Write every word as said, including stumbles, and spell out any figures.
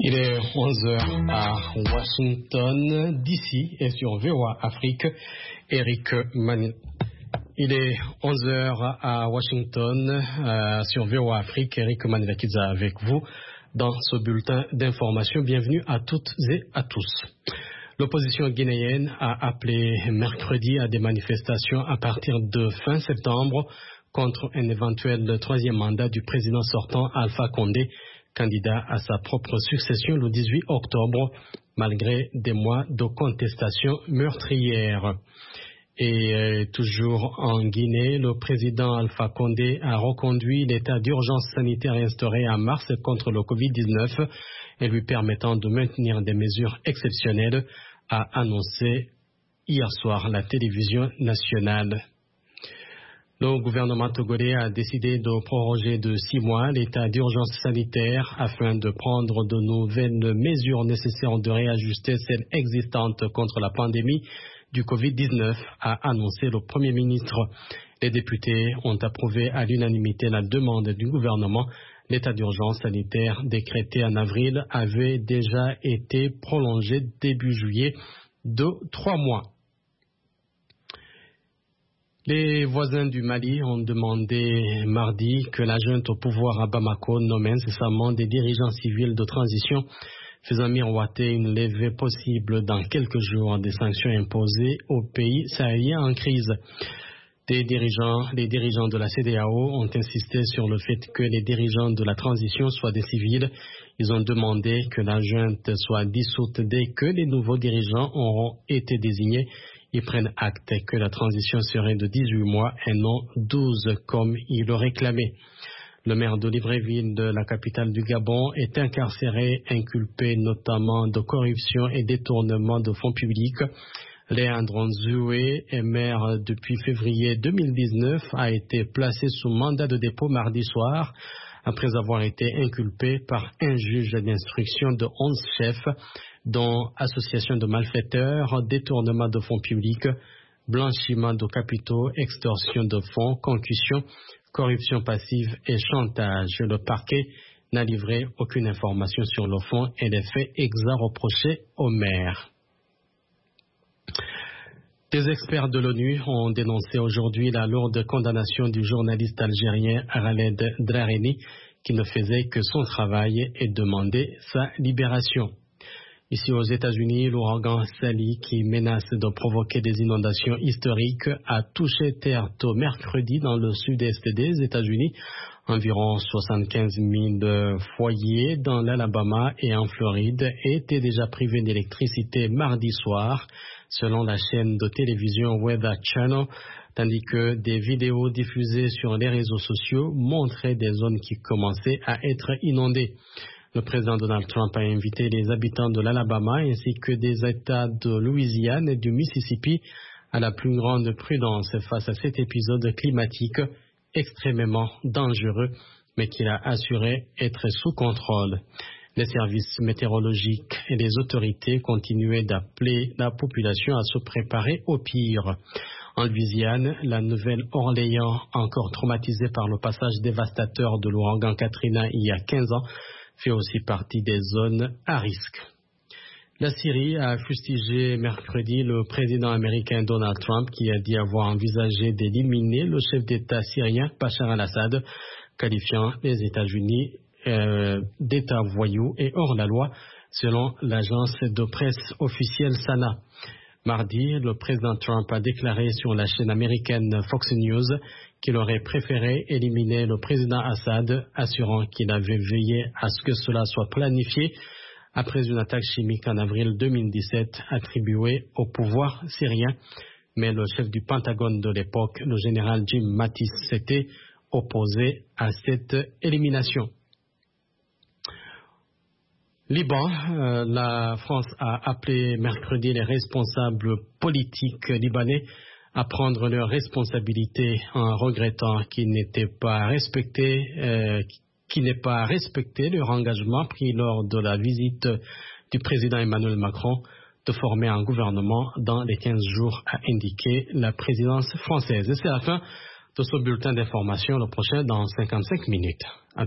Il est onze heures à Washington, D C, et sur V O A Afrique, Eric Mani. Il est onze heures à Washington, euh, sur V O A Afrique, Eric Manilakidza avec vous dans ce bulletin d'information. Bienvenue à toutes et à tous. L'opposition guinéenne a appelé mercredi à des manifestations à partir de fin septembre contre un éventuel troisième mandat du président sortant Alpha Condé, candidat à sa propre succession le dix-huit octobre, malgré des mois de contestation meurtrière. Et euh, toujours en Guinée, le président Alpha Condé a reconduit l'état d'urgence sanitaire instauré en mars contre le covid dix-neuf et lui permettant de maintenir des mesures exceptionnelles, a annoncé hier soir la télévision nationale. Le gouvernement togolais a décidé de proroger de six mois l'état d'urgence sanitaire afin de prendre de nouvelles mesures nécessaires de réajuster celles existantes contre la pandémie du covid dix-neuf, a annoncé le Premier ministre. Les députés ont approuvé à l'unanimité la demande du gouvernement. L'état d'urgence sanitaire décrété en avril avait déjà été prolongé début juillet de trois mois. Les voisins du Mali ont demandé mardi que la junte au pouvoir à Bamako nomme incessamment des dirigeants civils de transition, faisant miroiter une levée possible dans quelques jours des sanctions imposées au pays sahélien en crise. Des dirigeants, les dirigeants de la C E D E A O ont insisté sur le fait que les dirigeants de la transition soient des civils. Ils ont demandé que la junte soit dissoute dès que les nouveaux dirigeants auront été désignés. Ils prennent acte que la transition serait de dix-huit mois et non douze comme ils le réclamaient. Le maire de Libreville, de la capitale du Gabon, est incarcéré, inculpé notamment de corruption et détournement de fonds publics. Léandre Nzoué, maire depuis février deux mille dix-neuf, a été placé sous mandat de dépôt mardi soir après avoir été inculpé par un juge d'instruction de onze chefs, dont association de malfaiteurs, détournement de fonds publics, blanchiment de capitaux, extorsion de fonds, concussion, corruption passive et chantage. Le parquet n'a livré aucune information sur le fond et les faits exacts reprochés au maire. Des experts de l'ONU ont dénoncé aujourd'hui la lourde condamnation du journaliste algérien Khaled Drareni, qui ne faisait que son travail et demandait sa libération. Ici aux États-Unis, l'ouragan Sally, qui menace de provoquer des inondations historiques, a touché terre tôt mercredi dans le sud-est des États-Unis. Environ soixante-quinze mille foyers dans l'Alabama et en Floride étaient déjà privés d'électricité mardi soir, selon la chaîne de télévision Weather Channel, tandis que des vidéos diffusées sur les réseaux sociaux montraient des zones qui commençaient à être inondées. Le président Donald Trump a invité les habitants de l'Alabama ainsi que des États de Louisiane et du Mississippi à la plus grande prudence face à cet épisode climatique extrêmement dangereux, mais qu'il a assuré être sous contrôle. Les services météorologiques et les autorités continuaient d'appeler la population à se préparer au pire. En Louisiane, la Nouvelle-Orléans, encore traumatisée par le passage dévastateur de l'ouragan Katrina il y a quinze ans, fait aussi partie des zones à risque. La Syrie a fustigé mercredi le président américain Donald Trump, qui a dit avoir envisagé d'éliminer le chef d'État syrien Bachar al-Assad, qualifiant les États-Unis euh, d'État voyou et hors la loi, selon l'agence de presse officielle Sana. Mardi, le président Trump a déclaré sur la chaîne américaine Fox News qu'il aurait préféré éliminer le président Assad, assurant qu'il avait veillé à ce que cela soit planifié après une attaque chimique en avril deux mille dix-sept attribuée au pouvoir syrien. Mais le chef du Pentagone de l'époque, le général Jim Mattis, s'était opposé à cette élimination. Liban, euh, la France a appelé mercredi les responsables politiques libanais à prendre leurs responsabilités en regrettant qu'ils n'étaient pas respectés, euh, qui n'aient pas respecté leur engagement pris lors de la visite du président Emmanuel Macron de former un gouvernement dans les quinze jours, a indiqué la présidence française. Et c'est la fin de ce bulletin d'information, le prochain dans cinquante-cinq minutes. À